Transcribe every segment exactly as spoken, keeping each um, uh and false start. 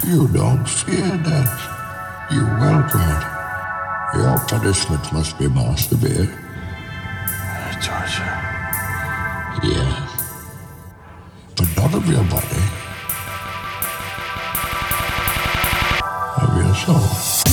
You don't fear death. You welcome it. Your punishment must be more severe. Torture. Yes. But not of your body. Of your soul.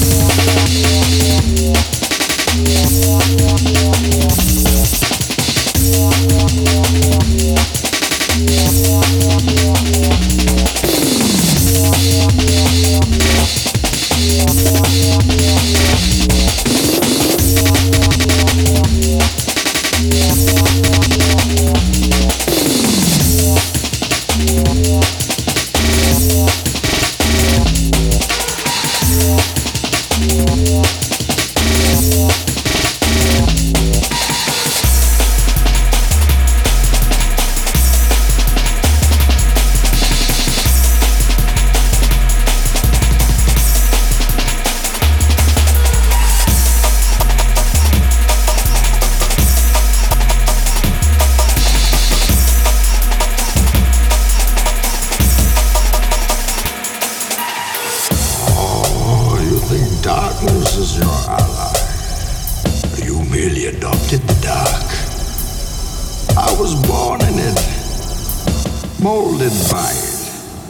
Darkness is your ally. You merely adopted the dark. I was born in it, molded by it.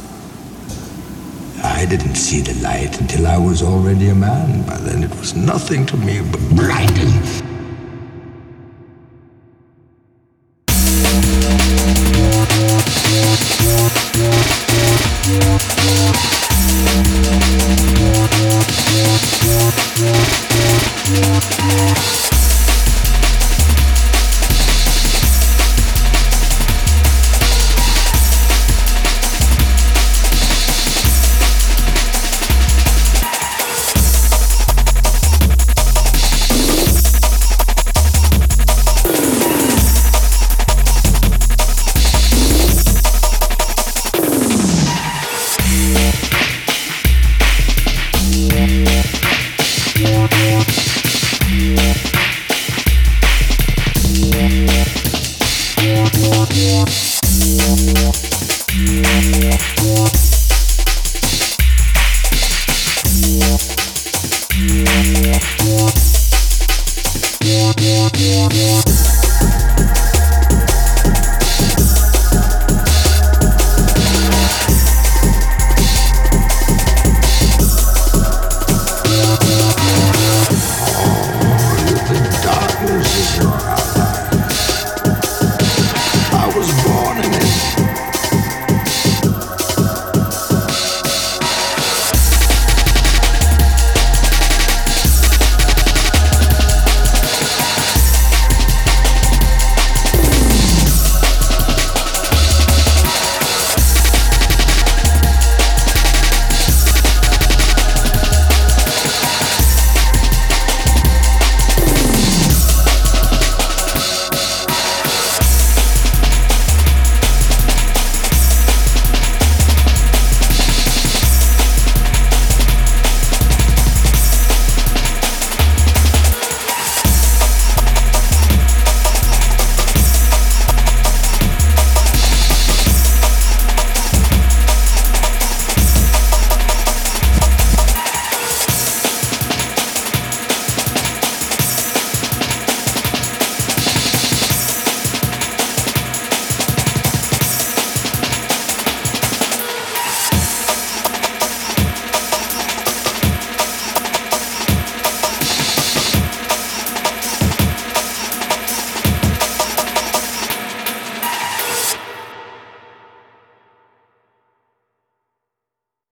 I didn't see the light until I was already a man. By then it was nothing to me but blinding. Yeah.